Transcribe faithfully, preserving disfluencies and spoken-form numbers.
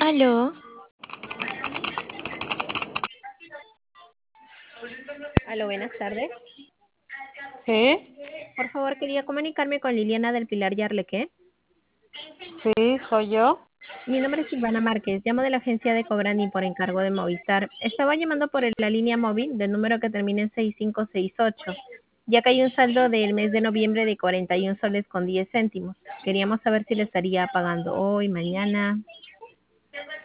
Aló, Aló, buenas tardes. Sí, Por favor, quería comunicarme con Liliana del Pilar Yarlequé. sí, soy yo. Mi nombre es Silvana Márquez, llamo de la agencia de Cobrani por encargo de Movistar. Estaba llamando por el- la línea móvil del número que termina en seis cinco seis ocho, ya que hay un saldo del mes de noviembre de cuarenta y un soles con diez céntimos. Queríamos saber si le estaría pagando hoy, mañana.